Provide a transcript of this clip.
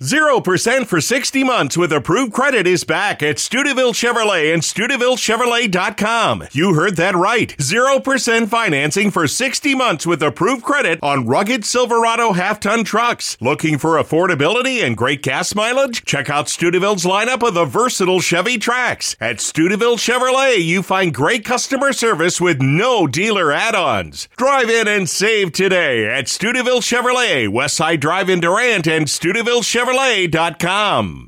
0% for 60 months with approved credit is back at Steubenville Chevrolet and SteubenvilleChevrolet.com. You heard that right. 0% financing for 60 months with approved credit on rugged Silverado half-ton trucks. Looking for affordability and great gas mileage? Check out Steubenville's lineup of the versatile Chevy Trax. At Steubenville Chevrolet, you find great customer service with no dealer add-ons. Drive in and save today at Steubenville Chevrolet, Westside Drive in Durant, and SteubenvilleChevrolet.com.